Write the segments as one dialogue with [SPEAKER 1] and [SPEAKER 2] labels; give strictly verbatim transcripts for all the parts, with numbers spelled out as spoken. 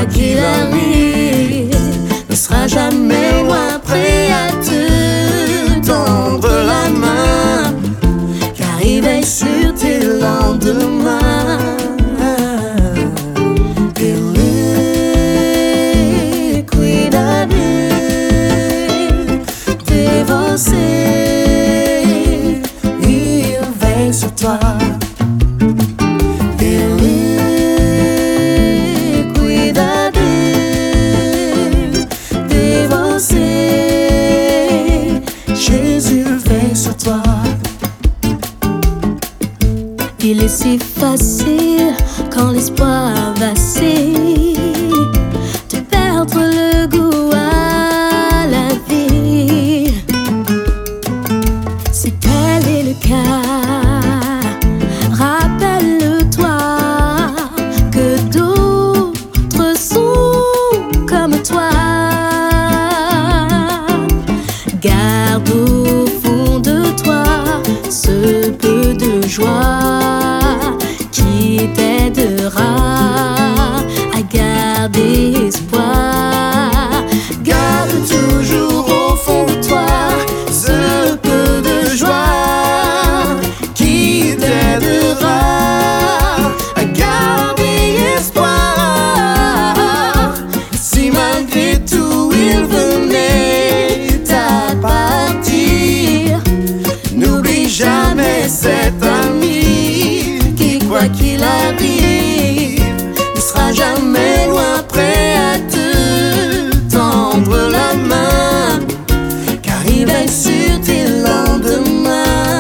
[SPEAKER 1] qu'il arrive, ne sera jamais loin, prêt à te tendre la main, car il veille sur tes lendemains. Ele cuida de você, il veille sur toi. Jésus veille sur toi. Il est si facile quand l'espoir vacille de perdre le goût à la vie. Si tel est le cas, rappelle-toi que d'autres sont comme toi. Garde au fond de toi ce peu de joie qui t'aidera à garder espoir. Garde toujours au fond de toi ce peu de joie qui t'aidera à garder espoir. Si malgré tout il venait à partir, n'oublie jamais cet ami qui, quoi qu'il arrive, ne sera jamais loin, prêt à te tendre la main, car il veille sur tes lendemains.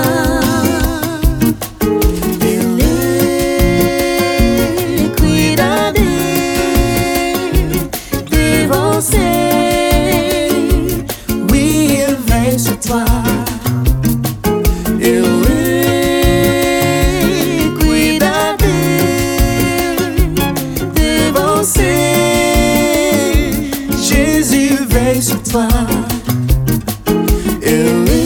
[SPEAKER 1] Ele cuida de você, oui, il veille sur toi. Jésus veille sur toi. Ele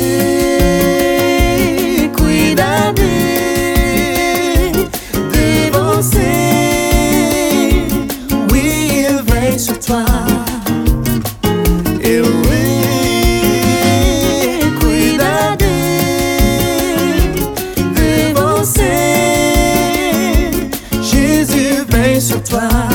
[SPEAKER 1] cuida de você, oui, il veille sur toi. Ele cuida de você, Jésus veille sur toi.